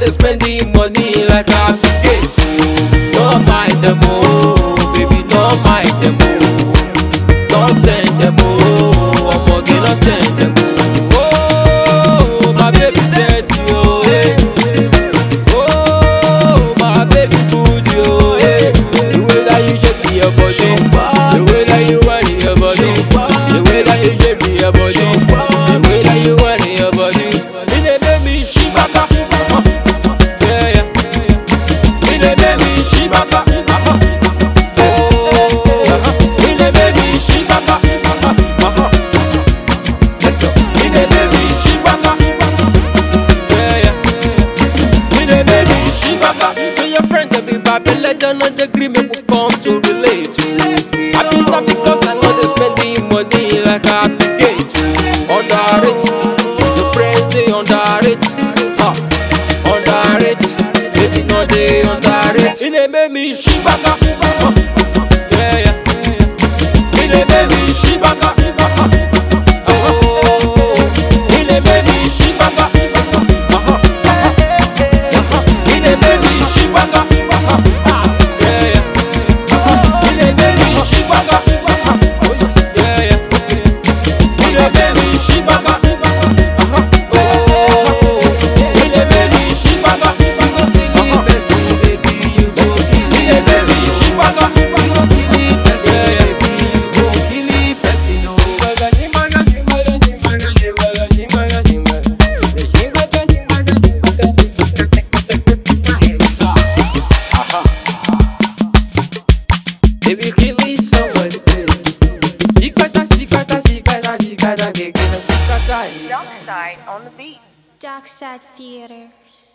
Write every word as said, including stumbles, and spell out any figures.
they spending money like I'm gate. Don't mind them, oh, baby, don't mind them, oh. Don't send them, oh, I'm gonna not send them, oh. Oh, my baby said yo, eh. Oh, my baby good, yo, eh. The way that you shake your body, the way that you want your body, the way that you shake your body, the way that you want your body. In a baby shibaka, yeah, yeah. In a baby shibaka, oh. In a baby shibaka, in a baby shibaka, yeah, yeah. In a baby shibaka. So your friend they be babbling, let them know the agreement will come to relate to. I be not because I know they spending money like I obligate to. Under it, the friends they under it, huh? Under it, baby no they under it. In a baby shibaka, yeah yeah. In a baby shibaka, oh. In a baby shibaka, in a baby shibaka, yeah yeah. In a baby shibaka, yeah yeah. In a baby shibaka, oh. In a baby shibaka, in a baby shibaka, yeah yeah. Baby, kill me someone. Shikata, shikata, shikata, shikata, shikata, shikata. Dark Side on the beat. Dark Side Theaters.